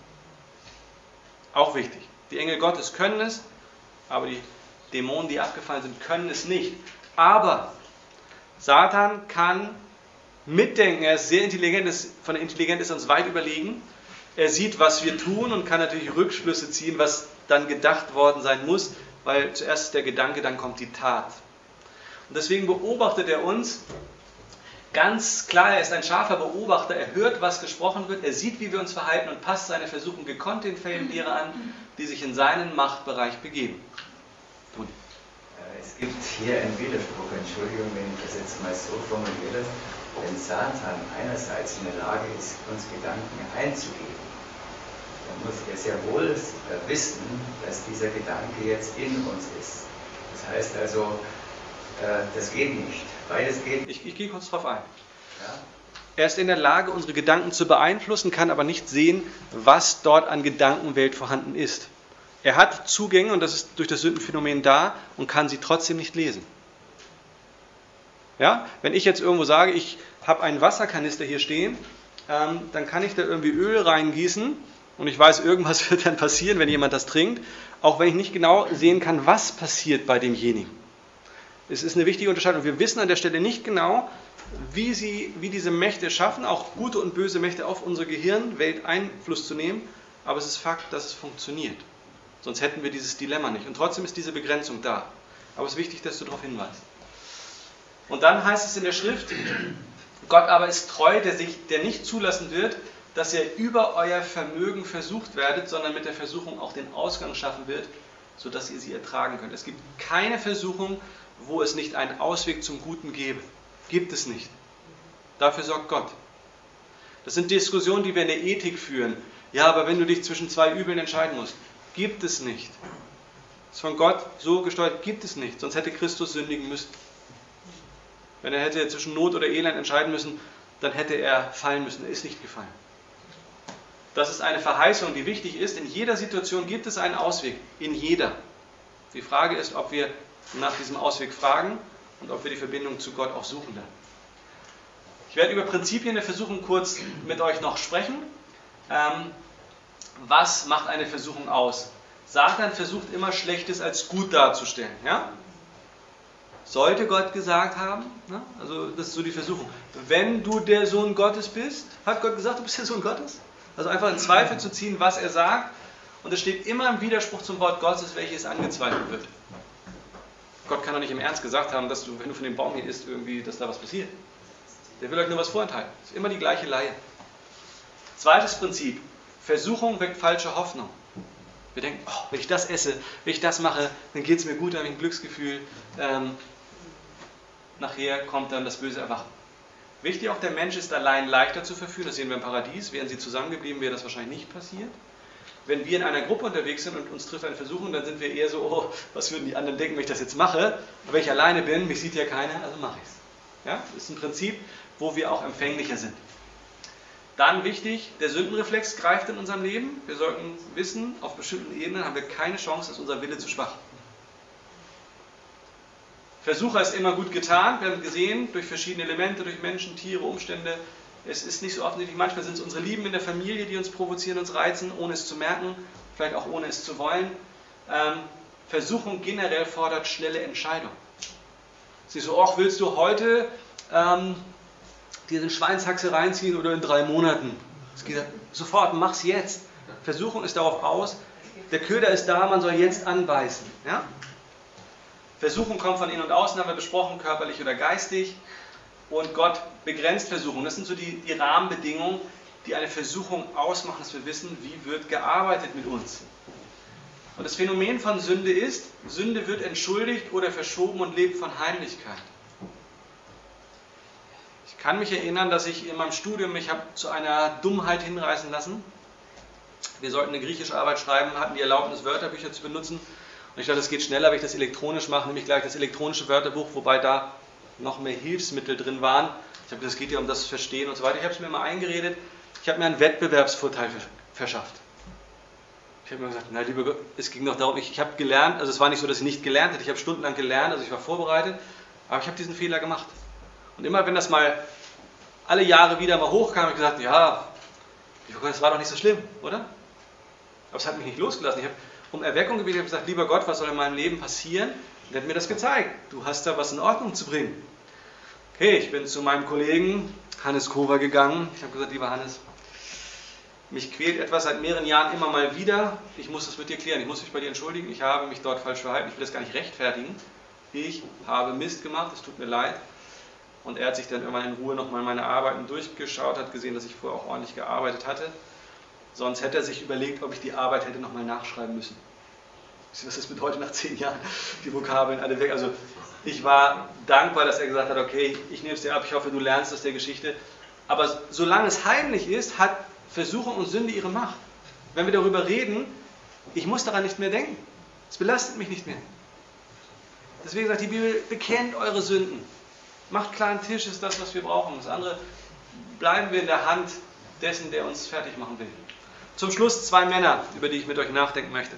Auch wichtig. Die Engel Gottes können es, aber die Dämonen, die abgefallen sind, können es nicht. Aber Satan kann mitdenken, er ist sehr intelligent, ist, von der Intelligenz ist er uns weit überlegen. Er sieht, was wir tun und kann natürlich Rückschlüsse ziehen, was dann gedacht worden sein muss, weil zuerst ist der Gedanke, dann kommt die Tat. Und deswegen beobachtet er uns ganz klar, er ist ein scharfer Beobachter, er hört, was gesprochen wird, er sieht, wie wir uns verhalten und passt seine Versuchung gekonnt den Fällen derer an, die sich in seinen Machtbereich begeben. Tun. Es gibt hier einen Widerspruch, Entschuldigung, wenn ich das jetzt mal so formuliere. Wenn Satan einerseits in der Lage ist, uns Gedanken einzugeben, dann muss er sehr wohl wissen, dass dieser Gedanke jetzt in uns ist. Das heißt also, das geht nicht. Beides geht nicht. Ich, ich gehe kurz darauf ein. Ja? Er ist in der Lage, unsere Gedanken zu beeinflussen, kann aber nicht sehen, was dort an Gedankenwelt vorhanden ist. Er hat Zugänge, und das ist durch das Sündenphänomen da, und kann sie trotzdem nicht lesen. Ja? Wenn ich jetzt irgendwo sage, ich habe einen Wasserkanister hier stehen, ähm, dann kann ich da irgendwie Öl reingießen und ich weiß, irgendwas wird dann passieren, wenn jemand das trinkt, auch wenn ich nicht genau sehen kann, was passiert bei demjenigen. Es ist eine wichtige Unterscheidung. Wir wissen an der Stelle nicht genau, wie, sie, wie diese Mächte schaffen, auch gute und böse Mächte auf unsere Gehirnwelt Einfluss zu nehmen, aber es ist Fakt, dass es funktioniert. Sonst hätten wir dieses Dilemma nicht. Und trotzdem ist diese Begrenzung da. Aber es ist wichtig, dass du darauf hinweist. Und dann heißt es in der Schrift, Gott aber ist treu, der, sich, der nicht zulassen wird, dass ihr über euer Vermögen versucht werdet, sondern mit der Versuchung auch den Ausgang schaffen wird, sodass ihr sie ertragen könnt. Es gibt keine Versuchung, wo es nicht einen Ausweg zum Guten gäbe. Gibt es nicht. Dafür sorgt Gott. Das sind Diskussionen, die wir in der Ethik führen. Ja, aber wenn du dich zwischen zwei Übeln entscheiden musst, gibt es nicht. Das ist von Gott so gesteuert, gibt es nicht. Sonst hätte Christus sündigen müssen. Wenn er hätte zwischen Not oder Elend entscheiden müssen, dann hätte er fallen müssen. Er ist nicht gefallen. Das ist eine Verheißung, die wichtig ist. In jeder Situation gibt es einen Ausweg. In jeder. Die Frage ist, ob wir nach diesem Ausweg fragen und ob wir die Verbindung zu Gott auch suchen dann. Ich werde über Prinzipien der Versuchung kurz mit euch noch sprechen. Ähm, was macht eine Versuchung aus? Satan versucht immer Schlechtes als gut darzustellen. Ja? Sollte Gott gesagt haben, ne? Also das ist so die Versuchung. Wenn du der Sohn Gottes bist, hat Gott gesagt, du bist der Sohn Gottes? Also einfach in Zweifel zu ziehen, was er sagt. Und es steht immer im Widerspruch zum Wort Gottes, welches angezweifelt wird. Gott kann doch nicht im Ernst gesagt haben, dass du, wenn du von dem Baum hier isst, irgendwie, dass da was passiert. Der will euch nur was vorenthalten. Das ist immer die gleiche Leihe. Zweites Prinzip. Versuchung weckt falsche Hoffnung. Wir denken, oh, wenn ich das esse, wenn ich das mache, dann geht es mir gut, dann habe ich ein Glücksgefühl. Ähm, nachher kommt dann das böse Erwachen. Wichtig auch, der Mensch ist allein leichter zu verführen. Das sehen wir im Paradies. Wären sie zusammengeblieben, wäre das wahrscheinlich nicht passiert. Wenn wir in einer Gruppe unterwegs sind und uns trifft eine Versuchung, dann sind wir eher so, oh, was würden die anderen denken, wenn ich das jetzt mache? Aber wenn ich alleine bin, mich sieht ja keiner, also mache ich es. Ja? Das ist ein Prinzip, wo wir auch empfänglicher sind. Dann wichtig, der Sündenreflex greift in unserem Leben. Wir sollten wissen, auf bestimmten Ebenen haben wir keine Chance, ist unser Wille zu schwach. Versucher ist immer gut getan, wir haben gesehen, durch verschiedene Elemente, durch Menschen, Tiere, Umstände. Es ist nicht so offensichtlich, manchmal sind es unsere Lieben in der Familie, die uns provozieren, uns reizen, ohne es zu merken, vielleicht auch ohne es zu wollen. Ähm, Versuchung generell fordert schnelle Entscheidung. Sie so, ach, willst du heute ähm, dir eine Schweinshaxe reinziehen oder in drei Monaten. Es geht sofort, mach's jetzt. Versuchung ist darauf aus, der Köder ist da, man soll jetzt anbeißen. Ja? Versuchung kommt von innen und außen, haben wir besprochen, körperlich oder geistig. Und Gott begrenzt Versuchung. Das sind so die, die Rahmenbedingungen, die eine Versuchung ausmachen, dass wir wissen, wie wird gearbeitet mit uns. Und das Phänomen von Sünde ist, Sünde wird entschuldigt oder verschoben und lebt von Heimlichkeit. Ich kann mich erinnern, dass ich in meinem Studium mich habe zu einer Dummheit hinreißen lassen. Wir sollten eine griechische Arbeit schreiben, hatten die Erlaubnis, Wörterbücher zu benutzen. Und ich dachte, das geht schneller, wenn ich das elektronisch mache, nämlich gleich das elektronische Wörterbuch, wobei da noch mehr Hilfsmittel drin waren. Ich habe gesagt, es geht ja um das Verstehen und so weiter. Ich habe es mir mal eingeredet. Ich habe mir einen Wettbewerbsvorteil verschafft. Ich habe mir gesagt, na lieber Gott, es ging doch darum, ich, ich habe gelernt, also es war nicht so, dass ich nicht gelernt hätte, ich habe stundenlang gelernt, also ich war vorbereitet, aber ich habe diesen Fehler gemacht. Und immer wenn das mal alle Jahre wieder mal hochkam, habe ich gesagt, ja, lieber Gott, das war doch nicht so schlimm, oder? Aber es hat mich nicht losgelassen. Ich habe um Erweckung gebeten, ich habe gesagt, lieber Gott, was soll in meinem Leben passieren? Und er hat mir das gezeigt. Du hast da was in Ordnung zu bringen. Okay, ich bin zu meinem Kollegen Hannes Kover gegangen. Ich habe gesagt, lieber Hannes, mich quält etwas seit mehreren Jahren immer mal wieder. Ich muss das mit dir klären. Ich muss mich bei dir entschuldigen. Ich habe mich dort falsch verhalten. Ich will das gar nicht rechtfertigen. Ich habe Mist gemacht. Es tut mir leid. Und er hat sich dann irgendwann in Ruhe nochmal meine Arbeiten durchgeschaut, hat gesehen, dass ich vorher auch ordentlich gearbeitet hatte. Sonst hätte er sich überlegt, ob ich die Arbeit hätte nochmal nachschreiben müssen. Was das bedeutet nach zehn Jahren, die Vokabeln alle weg. Also ich war dankbar, dass er gesagt hat, okay, ich nehme es dir ab, ich hoffe, du lernst aus der Geschichte. Aber solange es heimlich ist, hat Versuchung und Sünde ihre Macht. Wenn wir darüber reden, ich muss daran nicht mehr denken. Es belastet mich nicht mehr. Deswegen sagt die Bibel, bekennt eure Sünden. Macht kleinen Tisch, ist das, was wir brauchen. Das andere bleiben wir in der Hand dessen, der uns fertig machen will. Zum Schluss zwei Männer, über die ich mit euch nachdenken möchte.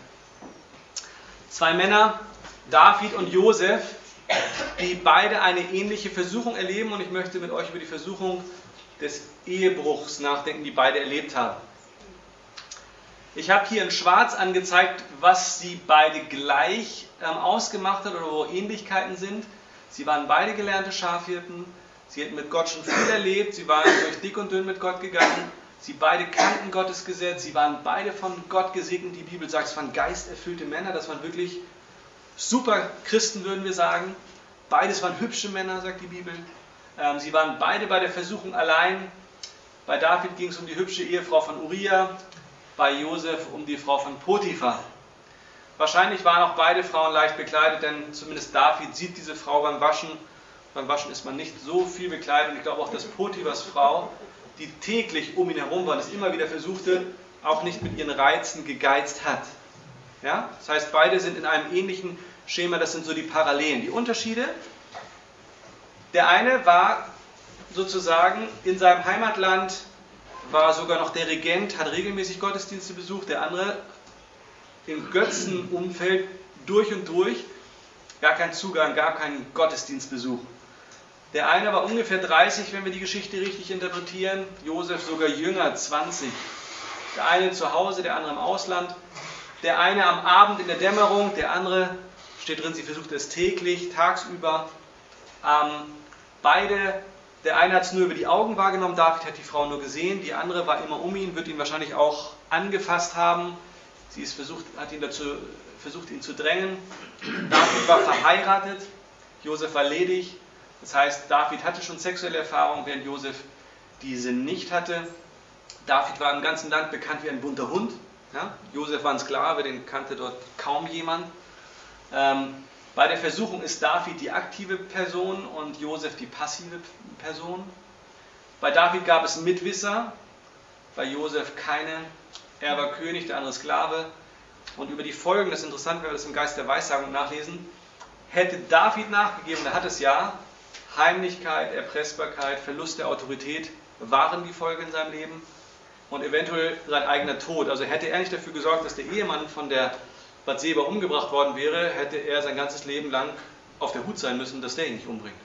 Zwei Männer, David und Josef, die beide eine ähnliche Versuchung erleben, und ich möchte mit euch über die Versuchung des Ehebruchs nachdenken, die beide erlebt haben. Ich habe hier in Schwarz angezeigt, was sie beide gleich ähm, ausgemacht hat oder wo Ähnlichkeiten sind. Sie waren beide gelernte Schafhirten, sie hatten mit Gott schon viel erlebt, sie waren durch dick und dünn mit Gott gegangen, sie beide kannten Gottes Gesetz, sie waren beide von Gott gesegnet. Die Bibel sagt, es waren geisterfüllte Männer, das waren wirklich super Christen, würden wir sagen. Beides waren hübsche Männer, sagt die Bibel. Ähm, sie waren beide bei der Versuchung allein. Bei David ging es um die hübsche Ehefrau von Uriah, bei Josef um die Frau von Potiphar. Wahrscheinlich waren auch beide Frauen leicht bekleidet, denn zumindest David sieht diese Frau beim Waschen. Beim Waschen ist man nicht so viel bekleidet, und ich glaube auch, dass Potiphars Frau, die täglich um ihn herum war, das immer wieder versuchte, auch nicht mit ihren Reizen gegeizt hat. Ja? Das heißt, beide sind in einem ähnlichen Schema, das sind so die Parallelen. Die Unterschiede: Der eine war sozusagen in seinem Heimatland, war sogar noch der Regent, hat regelmäßig Gottesdienste besucht. Der andere im Götzenumfeld durch und durch, gar kein Zugang, gar keinen Gottesdienstbesuch. Der eine war ungefähr dreißig, wenn wir die Geschichte richtig interpretieren, Josef sogar jünger, zwanzig. Der eine zu Hause, der andere im Ausland. Der eine am Abend in der Dämmerung, der andere, steht drin, sie versuchte es täglich, tagsüber. Ähm, beide, der eine hat es nur über die Augen wahrgenommen, David hat die Frau nur gesehen, die andere war immer um ihn, wird ihn wahrscheinlich auch angefasst haben. Sie ist versucht, hat ihn dazu versucht, ihn zu drängen. David war verheiratet, Josef war ledig. Das heißt, David hatte schon sexuelle Erfahrungen, während Josef diese nicht hatte. David war im ganzen Land bekannt wie ein bunter Hund. Ja? Josef war ein Sklave, den kannte dort kaum jemand. Ähm, bei der Versuchung ist David die aktive Person und Josef die passive Person. Bei David gab es Mitwisser, bei Josef keine. Er war König, der andere Sklave. Und über die Folgen, das ist interessant, wenn wir das im Geist der Weissagung nachlesen, hätte David nachgegeben, er hat es ja, Heimlichkeit, Erpressbarkeit, Verlust der Autorität waren die Folge in seinem Leben und eventuell sein eigener Tod. Also hätte er nicht dafür gesorgt, dass der Ehemann von der Bathseba umgebracht worden wäre, hätte er sein ganzes Leben lang auf der Hut sein müssen, dass der ihn nicht umbringt.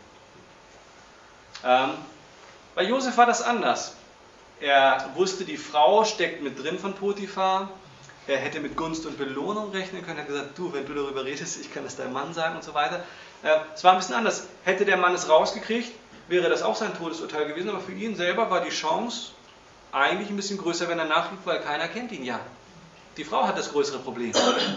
Ähm, bei Josef war das anders. Er wusste, die Frau steckt mit drin von Potiphar. Er hätte mit Gunst und Belohnung rechnen können. Er hat gesagt, du, wenn du darüber redest, ich kann das deinem Mann sagen und so weiter. Äh, es war ein bisschen anders. Hätte der Mann es rausgekriegt, wäre das auch sein Todesurteil gewesen, aber für ihn selber war die Chance eigentlich ein bisschen größer, wenn er nachlief, weil keiner kennt ihn ja. Die Frau hat das größere Problem.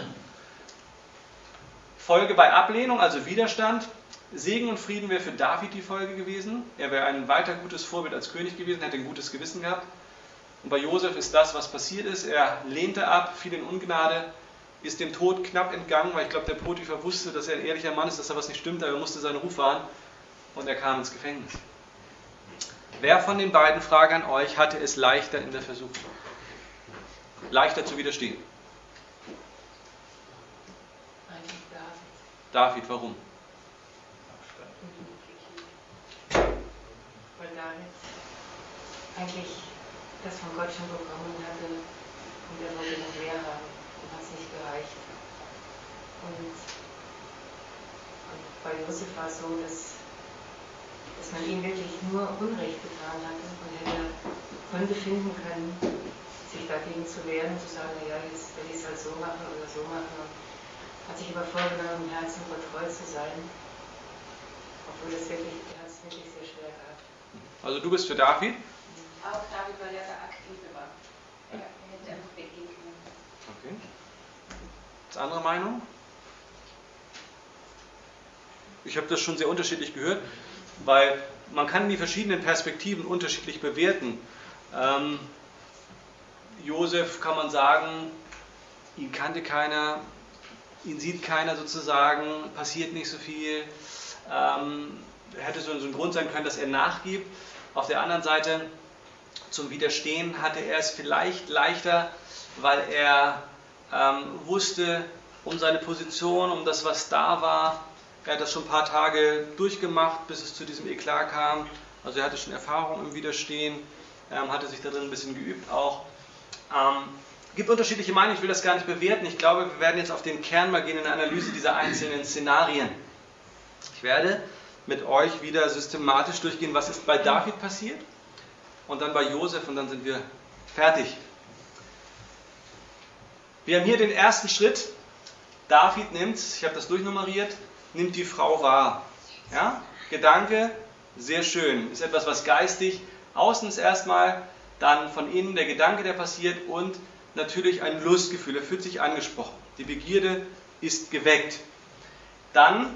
Folge bei Ablehnung, also Widerstand. Segen und Frieden wäre für David die Folge gewesen. Er wäre ein weiter gutes Vorbild als König gewesen, hätte ein gutes Gewissen gehabt. Und bei Josef ist das, was passiert ist. Er lehnte ab, fiel in Ungnade, ist dem Tod knapp entgangen, weil ich glaube, der Potiphar wusste, dass er ein ehrlicher Mann ist, dass da was nicht stimmt, aber er musste seinen Ruf wahren und er kam ins Gefängnis. Wer von den beiden, Frage an euch, hatte es leichter in der Versuchung? Leichter zu widerstehen? Eigentlich David. David, warum? Weil David eigentlich das von Gott schon bekommen hatte und er wollte noch mehr haben und hat es nicht gereicht. Und, und bei Josef war es so, dass, dass man ihm wirklich nur Unrecht getan hatte und hätte Gründe finden können, sich dagegen zu wehren und zu sagen, naja, jetzt will ich es halt so machen oder so machen. Und hat sich aber vorgenommen, im Herzen Gott treu zu sein, obwohl es wirklich, er hat es wirklich sehr schwer gehabt. Also du bist für David? Auch David, weil er der Aktive war. Er hätte einfach begegnen können. Okay. Ist andere Meinung? Ich habe das schon sehr unterschiedlich gehört, weil man kann die verschiedenen Perspektiven unterschiedlich bewerten. Ähm, Josef kann man sagen, ihn kannte keiner, ihn sieht keiner sozusagen, passiert nicht so viel. Ähm, hätte so ein Grund sein können, dass er nachgibt. Auf der anderen Seite, zum Widerstehen hatte er es vielleicht leichter, weil er ähm, wusste um seine Position, um das, was da war. Er hat das schon ein paar Tage durchgemacht, bis es zu diesem Eklat kam. Also er hatte schon Erfahrung im Widerstehen, ähm, hatte sich da drin ein bisschen geübt auch. Ähm, gibt unterschiedliche Meinungen, ich will das gar nicht bewerten. Ich glaube, wir werden jetzt auf den Kern mal gehen in der Analyse dieser einzelnen Szenarien. Ich werde mit euch wieder systematisch durchgehen, was ist bei David passiert und dann bei Josef und dann sind wir fertig. Wir haben hier den ersten Schritt. David nimmt, ich habe das durchnummeriert, nimmt die Frau wahr. Ja? Gedanke, sehr schön, ist etwas, was geistig, außen ist erstmal, dann von innen der Gedanke, der passiert und natürlich ein Lustgefühl, er fühlt sich angesprochen. Die Begierde ist geweckt. Dann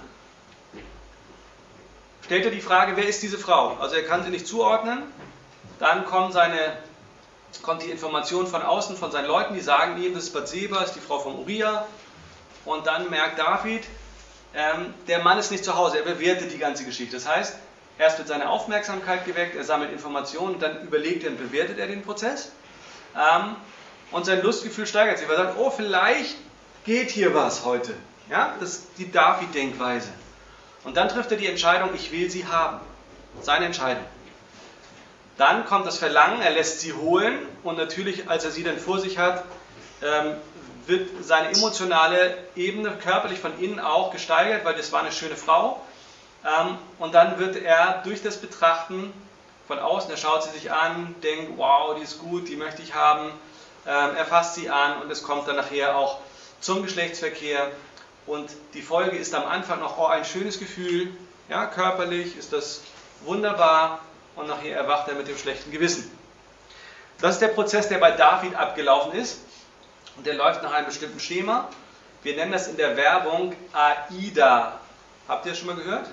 stellt er die Frage, wer ist diese Frau? Also er kann sie nicht zuordnen. Dann kommt, seine, kommt die Information von außen, von seinen Leuten, die sagen ihm, das ist Bathseba, ist die Frau von Uriah. Und dann merkt David, ähm, der Mann ist nicht zu Hause, er bewertet die ganze Geschichte. Das heißt, erst wird seine Aufmerksamkeit geweckt, er sammelt Informationen, dann überlegt er und bewertet er den Prozess. Ähm, und sein Lustgefühl steigert sich, weil er sagt, oh, vielleicht geht hier was heute. Ja, das ist die David-Denkweise. Und dann trifft er die Entscheidung, ich will sie haben. Seine Entscheidung. Dann kommt das Verlangen, er lässt sie holen und natürlich, als er sie dann vor sich hat, ähm, wird seine emotionale Ebene körperlich von innen auch gesteigert, weil das war eine schöne Frau. Ähm, und dann wird er durch das Betrachten von außen, er schaut sie sich an, denkt, wow, die ist gut, die möchte ich haben. Ähm, er fasst sie an und es kommt dann nachher auch zum Geschlechtsverkehr. Und die Folge ist am Anfang noch oh, ein schönes Gefühl, ja, körperlich ist das wunderbar und nachher erwacht er mit dem schlechten Gewissen. Das ist der Prozess, der bei David abgelaufen ist und der läuft nach einem bestimmten Schema. Wir nennen das in der Werbung AIDA. Habt ihr das schon mal gehört?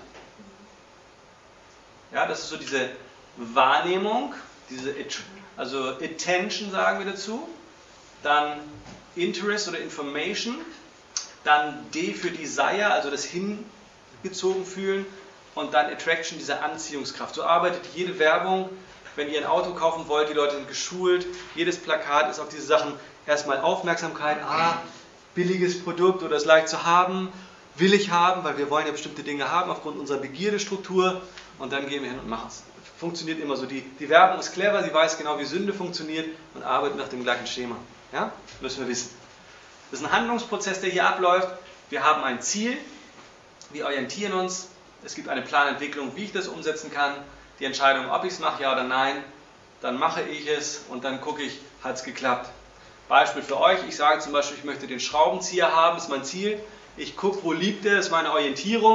Ja, das ist so diese Wahrnehmung, diese also Attention sagen wir dazu, dann Interest oder Information, dann D für Desire, also das hingezogen fühlen und dann Attraction, diese Anziehungskraft. So arbeitet jede Werbung, wenn ihr ein Auto kaufen wollt, die Leute sind geschult, jedes Plakat ist auf diese Sachen erstmal Aufmerksamkeit, ah, billiges Produkt oder ist leicht zu haben, will ich haben, weil wir wollen ja bestimmte Dinge haben aufgrund unserer Begierdestruktur und dann gehen wir hin und machen es. Funktioniert immer so. Die, die Werbung ist clever, sie weiß genau, wie Sünde funktioniert und arbeitet nach dem gleichen Schema. Ja? Müssen wir wissen. Das ist ein Handlungsprozess, der hier abläuft. Wir haben ein Ziel, wir orientieren uns, es gibt eine Planentwicklung, wie ich das umsetzen kann, die Entscheidung, ob ich es mache, ja oder nein, dann mache ich es und dann gucke ich, hat es geklappt. Beispiel für euch, ich sage zum Beispiel, ich möchte den Schraubenzieher haben, ist mein Ziel. Ich gucke, wo liegt er, ist meine Orientierung.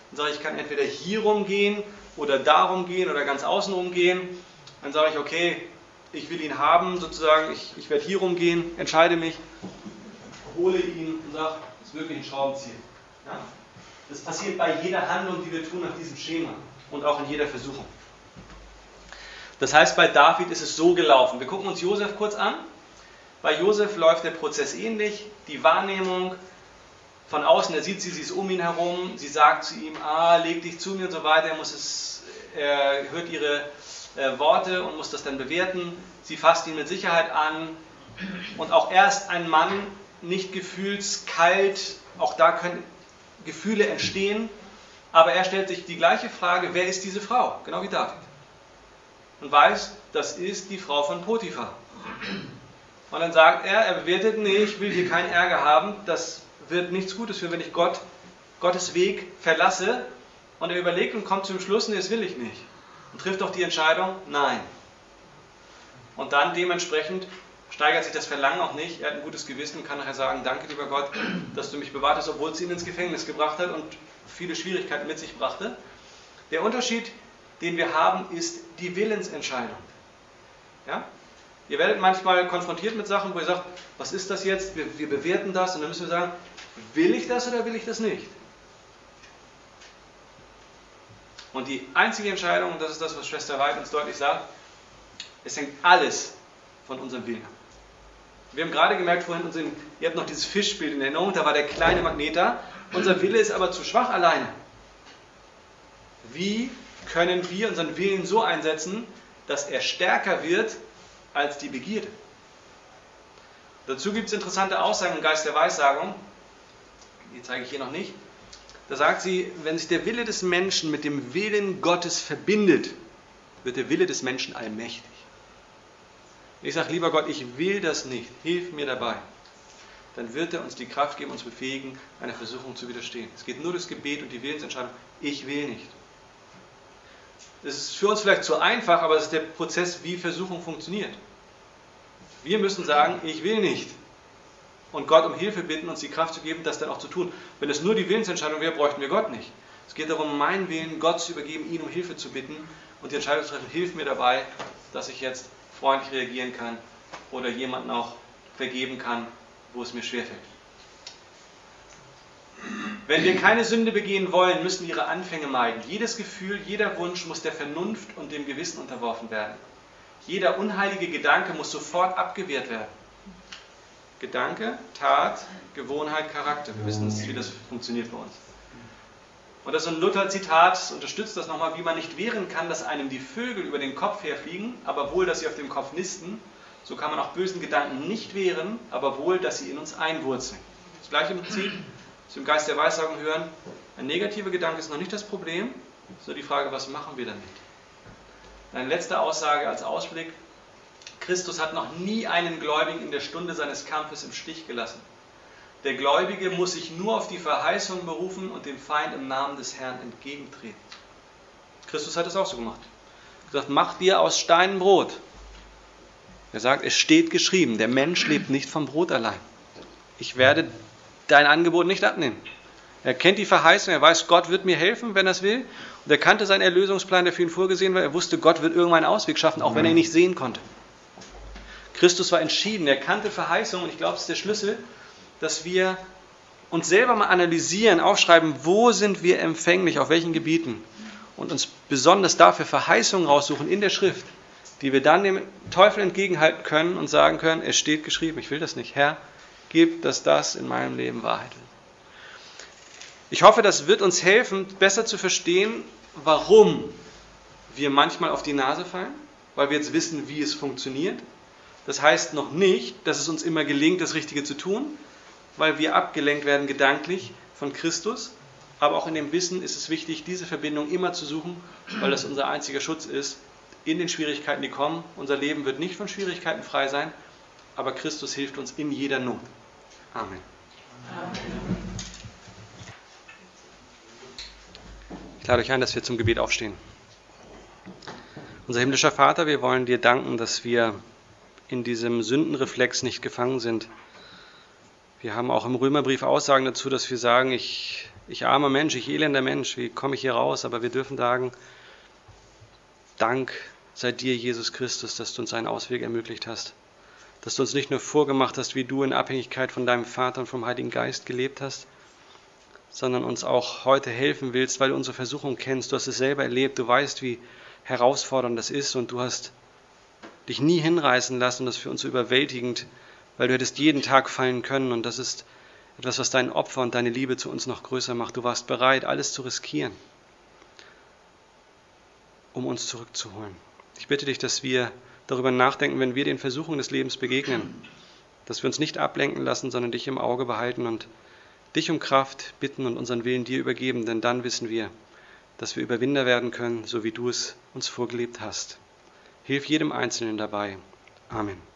und sage, ich kann entweder hier rumgehen oder da rumgehen oder ganz außen rumgehen. Dann sage ich, okay, ich will ihn haben, sozusagen, ich, ich werde hier rumgehen, entscheide mich, hole ihn und sage, das ist wirklich ein Schraubenzieher. Ja? Das passiert bei jeder Handlung, die wir tun nach diesem Schema und auch in jeder Versuchung. Das heißt, bei David ist es so gelaufen. Wir gucken uns Josef kurz an. Bei Josef läuft der Prozess ähnlich. Die Wahrnehmung von außen, er sieht sie, sie ist um ihn herum, sie sagt zu ihm, ah, leg dich zu mir und so weiter. Er, muss es, er hört ihre äh, Worte und muss das dann bewerten. Sie fasst ihn mit Sicherheit an. Und auch er ist ein Mann, nicht gefühlskalt. Auch da können Gefühle entstehen. Aber er stellt sich die gleiche Frage, wer ist diese Frau? Genau wie David. Und weiß, das ist die Frau von Potiphar. Und dann sagt er, er bewertet, nee, ich will hier keinen Ärger haben, das wird nichts Gutes für, wenn ich Gott, Gottes Weg verlasse. Und er überlegt und kommt zum Schluss, nee, das will ich nicht. Und trifft auch die Entscheidung, nein. Und dann dementsprechend steigert sich das Verlangen auch nicht. Er hat ein gutes Gewissen und kann nachher sagen, danke lieber Gott, dass du mich bewahrt hast, obwohl es ihn ins Gefängnis gebracht hat und viele Schwierigkeiten mit sich brachte. Der Unterschied, den wir haben, ist die Willensentscheidung. Ja? Ihr werdet manchmal konfrontiert mit Sachen, wo ihr sagt, was ist das jetzt? Wir, wir bewerten das und dann müssen wir sagen, will ich das oder will ich das nicht? Und die einzige Entscheidung, und das ist das, was Schwester Weid uns deutlich sagt, es hängt alles von unserem Willen ab. Wir haben gerade gemerkt vorhin, unseren, ihr habt noch dieses Fischbild in Erinnerung, da war der kleine Magnet da. Unser Wille ist aber zu schwach alleine. Wie können wir unseren Willen so einsetzen, dass er stärker wird als die Begierde? Dazu gibt es interessante Aussagen im Geist der Weissagung, die zeige ich hier noch nicht. Da sagt sie, wenn sich der Wille des Menschen mit dem Willen Gottes verbindet, wird der Wille des Menschen allmächtig. Ich sage, lieber Gott, ich will das nicht, hilf mir dabei. Dann wird er uns die Kraft geben, uns befähigen, einer Versuchung zu widerstehen. Es geht nur das Gebet und die Willensentscheidung, ich will nicht. Das ist für uns vielleicht zu einfach, aber es ist der Prozess, wie Versuchung funktioniert. Wir müssen sagen, ich will nicht. Und Gott um Hilfe bitten, uns die Kraft zu geben, das dann auch zu tun. Wenn es nur die Willensentscheidung wäre, bräuchten wir Gott nicht. Es geht darum, meinen Willen Gott zu übergeben, ihn um Hilfe zu bitten und die Entscheidung zu treffen, hilf mir dabei, dass ich jetzt freundlich reagieren kann oder jemanden auch vergeben kann, wo es mir schwerfällt. Wenn wir keine Sünde begehen wollen, müssen wir ihre Anfänge meiden. Jedes Gefühl, jeder Wunsch muss der Vernunft und dem Gewissen unterworfen werden. Jeder unheilige Gedanke muss sofort abgewehrt werden. Gedanke, Tat, Gewohnheit, Charakter. Wir wissen, wie das funktioniert bei uns. Und das ist ein Luther-Zitat, das unterstützt das nochmal, wie man nicht wehren kann, dass einem die Vögel über den Kopf herfliegen, aber wohl, dass sie auf dem Kopf nisten. So kann man auch bösen Gedanken nicht wehren, aber wohl, dass sie in uns einwurzeln. Das gleiche Prinzip, das wir im Geist der Weissagung hören. Ein negativer Gedanke ist noch nicht das Problem, es ist nur die Frage, was machen wir damit? Eine letzte Aussage als Ausblick. Christus hat noch nie einen Gläubigen in der Stunde seines Kampfes im Stich gelassen. Der Gläubige muss sich nur auf die Verheißung berufen und dem Feind im Namen des Herrn entgegentreten. Christus hat es auch so gemacht. Er hat gesagt, mach dir aus Steinen Brot. Er sagt, es steht geschrieben, der Mensch lebt nicht vom Brot allein. Ich werde dein Angebot nicht abnehmen. Er kennt die Verheißung, er weiß, Gott wird mir helfen, wenn er es will. Und er kannte seinen Erlösungsplan, der für ihn vorgesehen war. Er wusste, Gott wird irgendwann einen Ausweg schaffen, auch wenn er ihn nicht sehen konnte. Christus war entschieden, er kannte Verheißungen und ich glaube, es ist der Schlüssel, dass wir uns selber mal analysieren, aufschreiben, wo sind wir empfänglich, auf welchen Gebieten und uns besonders dafür Verheißungen raussuchen in der Schrift, die wir dann dem Teufel entgegenhalten können und sagen können, es steht geschrieben, ich will das nicht. Herr, gib, dass das in meinem Leben Wahrheit wird. Ich hoffe, das wird uns helfen, besser zu verstehen, warum wir manchmal auf die Nase fallen, weil wir jetzt wissen, wie es funktioniert. Das heißt noch nicht, dass es uns immer gelingt, das Richtige zu tun, weil wir abgelenkt werden gedanklich von Christus. Aber auch in dem Wissen ist es wichtig, diese Verbindung immer zu suchen, weil das unser einziger Schutz ist in den Schwierigkeiten, die kommen. Unser Leben wird nicht von Schwierigkeiten frei sein, aber Christus hilft uns in jeder Not. Amen. Amen. Ich lade euch ein, dass wir zum Gebet aufstehen. Unser himmlischer Vater, wir wollen dir danken, dass wir in diesem Sündenreflex nicht gefangen sind. Wir haben auch im Römerbrief Aussagen dazu, dass wir sagen, ich ich armer Mensch, ich elender Mensch, wie komme ich hier raus? Aber wir dürfen sagen, Dank sei dir, Jesus Christus, dass du uns einen Ausweg ermöglicht hast. Dass du uns nicht nur vorgemacht hast, wie du in Abhängigkeit von deinem Vater und vom Heiligen Geist gelebt hast, sondern uns auch heute helfen willst, weil du unsere Versuchung kennst. Du hast es selber erlebt, du weißt, wie herausfordernd das ist und du hast dich nie hinreißen lassen und das ist für uns so überwältigend, weil du hättest jeden Tag fallen können und das ist etwas, was dein Opfer und deine Liebe zu uns noch größer macht. Du warst bereit, alles zu riskieren, um uns zurückzuholen. Ich bitte dich, dass wir darüber nachdenken, wenn wir den Versuchungen des Lebens begegnen, dass wir uns nicht ablenken lassen, sondern dich im Auge behalten und dich um Kraft bitten und unseren Willen dir übergeben, denn dann wissen wir, dass wir Überwinder werden können, so wie du es uns vorgelebt hast. Hilf jedem Einzelnen dabei. Amen.